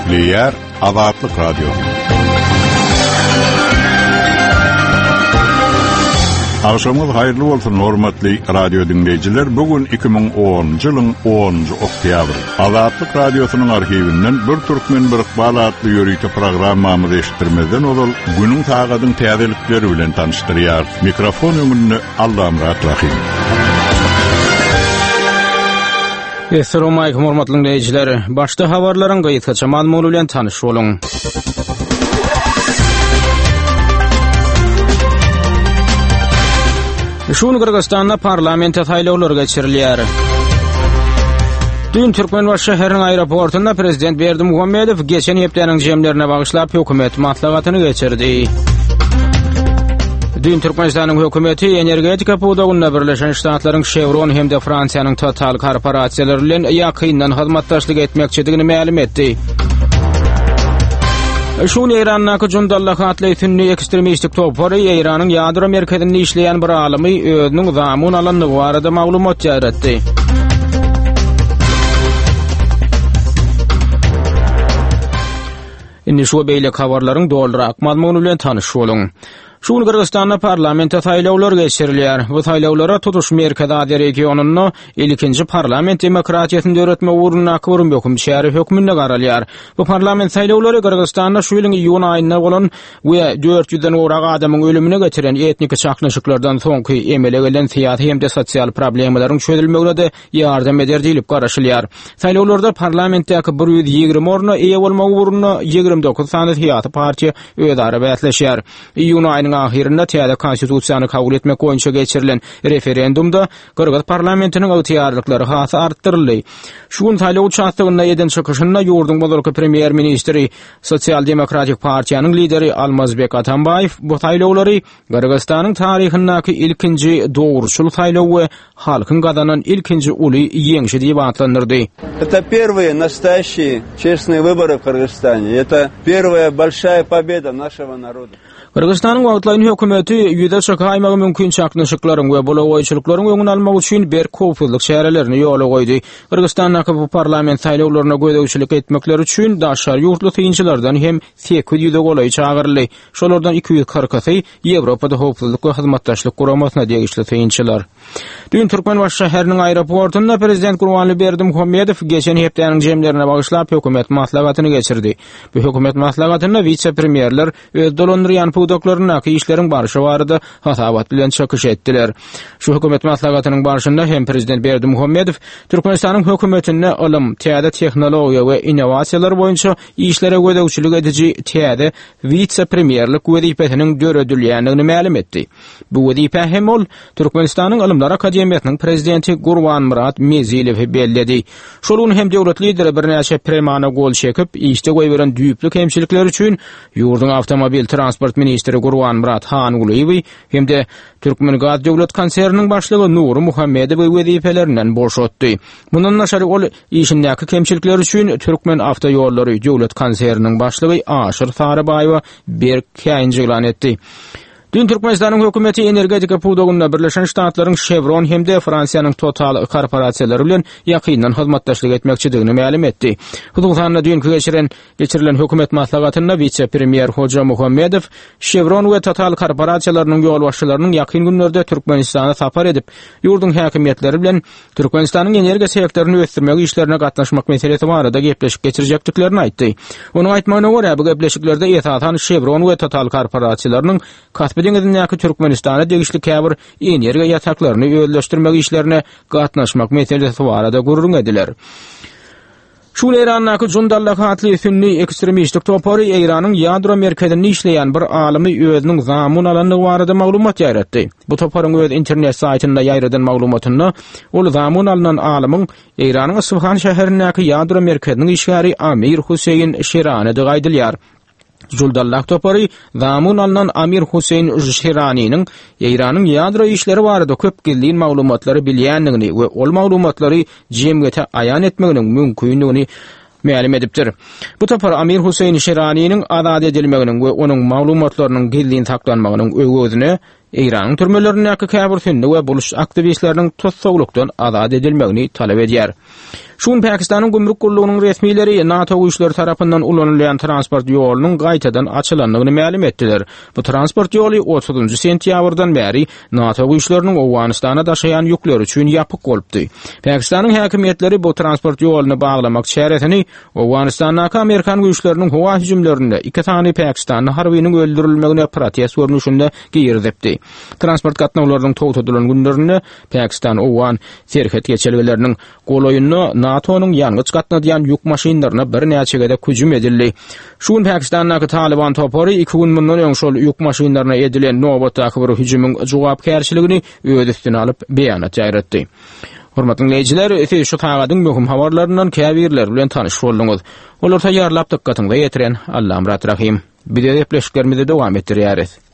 Dinleyiler Azatlyk Radiosu. Akşamınız hayırlı olsun hormatly radio dinleyijiler. Bugün 2010-njy ýylyň 10-njy oktýabr. Azatlyk Radiosynyň arhiwinden bir türkmen bir balatly ýörüýte programmamyzy eşitdirmezden ol günüň tagadyň täzelikleri bilen tanıştyrýar. Mikrofon öňünde Allamrat Rahim. Assalamu alaykum hormatly dinleyijiler. Başda habarlaryň gaýtgaça malum bilen tanyş boluň. Şunu Kırgızstanda parlamenta saýlawlary geçirilýär. Dün Türkmenbaş şäheriniň aeroportunda prezident Berdimuhammedow geçen hepdeniň jemlerine bagyşlap hökümet maslahatyny geçirdi. Dün Türkmenistanyň hökümeti energetika pudagyna Birleşen Ştatlaryň Chevron hem de Fransiýanyň Total korporasiýalary bilen ýakyndan hyzmatdaşlyk etmekçidigini ma'lum etdi. Şunu Iranyň Jundallah atly sünni ekstremistik topary Iranyň ýadro merkezinde işleýän bir alimy özüniň zamun alanlygy barada maglumat ýaratdy. Indi şu beýle habarlaryň doldurak mazmuny bilen tanyş boluň. Şunu Kırgızstanda parlamenta saýlawlary geçirilýär. Bu saýlawlara tutuş merkezi ady regionuny ilkinji parlament demokratiýasyny öwretme uğruna akbyrym höküm şäheri hökmünde garalýar. Bu parlament saýlawlary Kırgızstanda şu ýylyň iýun aýyna bolan we 400-den owrak adamyň ölümine geçiren etnik çaknaşyklardan soňky emele gelen siýasy hem de sosial problemlaryň çözülmegine ýardam eder diýilip garaşylýar. Saýlawlarda parlamentdäki 120 orna eýe bolmak uğruna 29 sany siýasy partiýa özara bäsleşýär. Iýun aýynyň ahirinde täze konstitusiýany kabul etmek boýunça geçirilen referendumda Kırgız parlamentiniň ygtyýarlyklary hasy artdyryldy. Şuň saýlaw çaýdygyna eden çykyşynda ýurdun bolary premier ministri Sosial Demokratik Partiýanyň lideri Almazbek Atambayew bu saýlawlary Kırgızstanyň taryhyndaky ilkinji dogruçul saýlaw we halkyň gazanan ilkinji uly ýeňişi diýip atlandyrdy. Это первые настоящие честные выборы в Кыргызстане. Это первая большая победа нашего народа. Kırgızstanyň wagtlaryň hökümeti ýüze çykaýmagy mümkin çaknaşyklaryň we bolagoýçylyklaryň öňüni almak üçin bir köpçülik şäherlerini ýola goýdy. Kırgızstanyň bu parlament saýlawlaryna gödäwçilik etmekleri üçin daşar ýurtly tynçylardan hem 800 golay çağıryldy. Şolardan 240-y Ýewropada howpsuzlyk we hyzmatdaşlyk guramasyna degişli tynçylar. Dün Türkmenbaş şäheriniň aeroportunda prezident Gurbanly Berdimuhammedow geçen hepdeniň jemlerine bagyşlap hökümet maslahatyny geçirdi. Bu hökümet maslahatyna vice-premierler öz dolandyrýan pudaklaryna işleriň barşy barada hasabat bilen çöküş etdiler. Şu hökümet maslahatynyň barşynda hem prezident Berdimuhammedow Türkmenistanyň hökümetine alym, täze tehnologiýa we innovasiýalar boýunça işlere gödäwçilik edici täze vice-premierlik wezipesiniň döredilýändigini ma'lum etdi. Bu wezipe hem ol Türkmenistanyň Alymlar Akademiýasynyň prezidenti Gurbanmurat Mezilew belledi. Şolun hem döwlet lideri birnäçe premana gol çekip işde goýberen düýpli kemçilikler üçin ýurdun awtomobil transport ministri Gurbanmurat Hanyguliýew hem de Türkmengaz döwlet konserniň başlygy Nury Muhammedow wezipelerinden boşatdy. Bundan naşary ol işindäki kemçilikler üçin Türkmen awtoýollary döwlet konserniň başlygy Aşyr Sarabaýew bir käýinji elan etdi. Dün Türkmenistanyň hökümeti energetika pudagyna Birleşen Ştatlaryň Chevron hem de Fransiýanyň Total korporasiýalary bilen ýakyndan hyzmatdaşlyk etmekçidigini ma'lum etdi. Hudugdanyna dünkü geçirilen hökümet maslahatyna vice-premier Hoca Muhammedow Chevron we Total korporasiýalarynyň ýol başçylarynyň ýakyn günlerde Türkmenistana sapar edip ýurdun häkimetleri bilen Türkmenistanyň energiýa sektoryny ösdürmek işlerine gatnaşmak meselesi barada gepleşip geçirjekdiklerini aýtdy. Onuň aýtmagyna görä bu gepleşiklerde esasan Chevron we Total korporasiýalarynyň Dengizindäki Türkmenistana degişli käbir energiýa ýataklaryny öýleşdirmek işlerine gatnaşmak meselesi barada gurrun ediler. Şu Iranyň Jundallah atly sünni ekstremistik topary Iranyň ýadro merkezinde işleýän bir alimy özüniň zamun alanlygy barada maglumat ýaratdy. Bu toparyň öz internet saýtynda ýaýradan maglumatyny ol zamun alınan alymyň Iranyň Isfahan şäherindäki ýadro merkeziniň işgäri Amir Huseyn Şirani diýilýär. Jundallah topary zamun alınan Amir Huseyn Şiraniň Iranyň ýadro işleri barada köp gildiň maglumatlary bilýändigini we ol maglumatlary jemgyýete aýan etmeginiň mümkinligini ma'lum edipdir. Bu topar Amir Huseyn Şiraniň azad edilmeginiň we onuň maglumatlarynyň gildiň saklanmagynyň öwgüzüne İran türmelerindäki käbir sünni we buluş aktivistleriniň tutsaqlykdan azad edilmegini talap edýär. Şun Pakistan'ın gümrük gulluğunun resmileri NATO güýçleri tarapyndan ulanılan transport ýolunyň gaýtadan açylandygyny ma'lum etdiler. Bu transport ýoly 30 sentýabrdan bäri NATO güýçleriniň Awganistana daşaýan ýükleri üçin ýapyk bolupdy. Pakistanyň häkimetleri bu transport ýoluny baglamak çäretini Awganistana Amerikan güýçleriniň howa hüjümlerinde 2 tane Pakistanly harbynyň öldürilmegine protest görnüşinde giýirdipdi. Transport gatnawlarynyň togtadylan günlerinde Pakistan Awgan serhet geçelgeleriniň goloýuny NATO'nun ýangıç gatnadylan ýük maşynlaryna bir näçegede hüjüm edildi. Şun Pakistandaky Taliban topary 2 gün mundan öň şol ýük maşynlaryna edilen nowbatdaky bir hüjümüň jogapkärçiligini öz üstüne alyp beýanat ýaýratdy. Hormatly dinleýijiler, şu tagadyň möhüm habarlaryndan käbirler bilen tanyş bolduňyz. Olar taýýarlap dykkatyňda ýetiren Allahym Rahim. Bize de pleşiklerimizi devam ettirýäris.